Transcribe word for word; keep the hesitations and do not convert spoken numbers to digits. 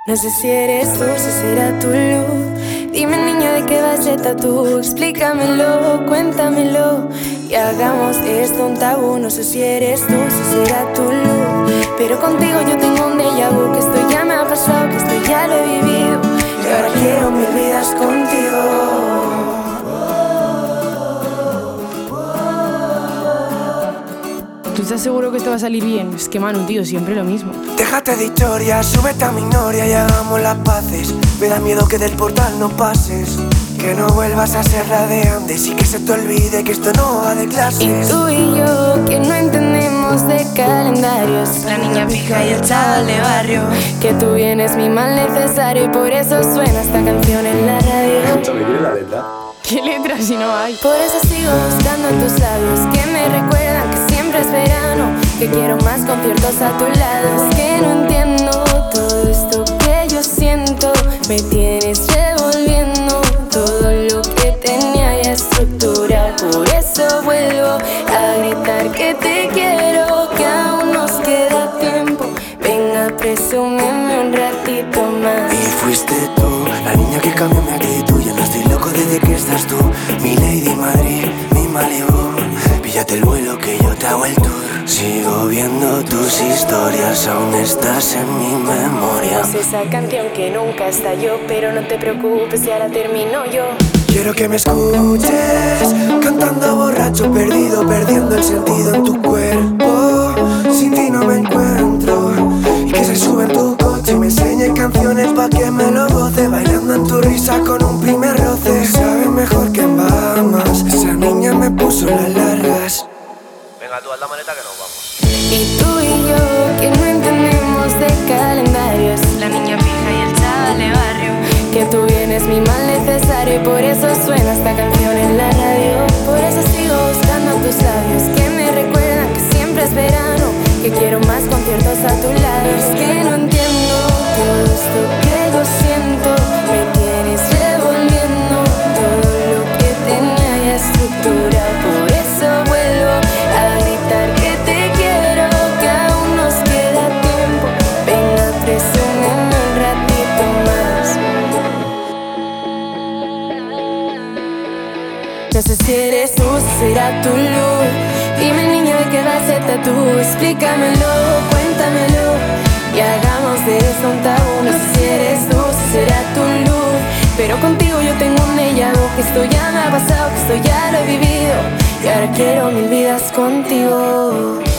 No sé si eres tú, si será tu luz. Dime, niño, ¿de qué va ese tatú? Explícamelo, cuéntamelo y hagamos de esto un tabú. No sé si eres tú, si será tu luz, pero contigo yo tengo un déjà vu. Que esto ya me ha pasado, que esto ya lo he vivido y ahora quiero mil vidas contigo. ¿Tú estás seguro que esto va a salir bien? Es que Manu, tío, siempre lo mismo. Déjate de historias, súbete a mi noria y hagamos las paces. Me da miedo que del portal no pases, que no vuelvas a ser la de antes y que se te olvide que esto no va de clases. Y tú y yo, que no entendemos de calendarios, la niña pija y el chaval de barrio, que tú vienes mi mal necesario y por eso suena esta canción en la radio. Escúchame, ¿quieres la letra? ¿Qué letra si no hay? Por eso sigo buscando en tus labios que me recuerdan que siempre es verano, que quiero más conciertos a tu lado. Es que no entiendo todo esto que yo siento, me tienes revolviendo todo lo que tenía ya estructurado. Por eso vuelvo a gritar que te quiero, que aún nos queda tiempo. Venga, presúmeme un ratito más. Y fuiste tú, la niña que cambió mi actitud. Yo no estoy loco desde que estás tú, mi Lady Madrid, mi Malibu. Píllate el vuelo que yo te hago el tour. Sigo viendo tus historias, aún estás en mi memoria. Es esa canción que nunca estalló, pero no te preocupes, ya la termino yo. Quiero que me escuches, cantando borracho, perdido, perdiendo el sentido en tu cuerpo. Sin ti no me encuentro. Y que se sube en tu coche y me enseñe canciones pa' que me lo goce, bailando en tu risa con un primer roce. Sabe mejor que en Bahamas, esa niña me puso las largas. Venga, tú haz la maleta que nos vamos. Y tú y yo, que no entendemos de calendarios, la niña pija y el chaval de barrio, que tú vienes mi mal necesario y por eso suena esta canción en la radio. Por eso sigo buscando tus labios que me recuerdan que siempre es verano, que quiero más conciertos a tu lado. Es que no entiendo todo esto que yo siento, me tienes revolviendo todo lo que tenía ya estructurado. Por eso vuelvo a gritar que te quiero, que aún nos queda tiempo. Venga, presúmeme un ratito más. No sé si eres tú, si será tu luz. Dime, niño, ¿de qué va ese tatú? Explícamelo, cuéntamelo y hagamos de esto un tabú. No sé si eres tú, si será tu luz, pero contigo yo tengo un déjà vu. Que esto ya me ha pasado, que esto ya lo he vivido y ahora quiero mil vidas contigo.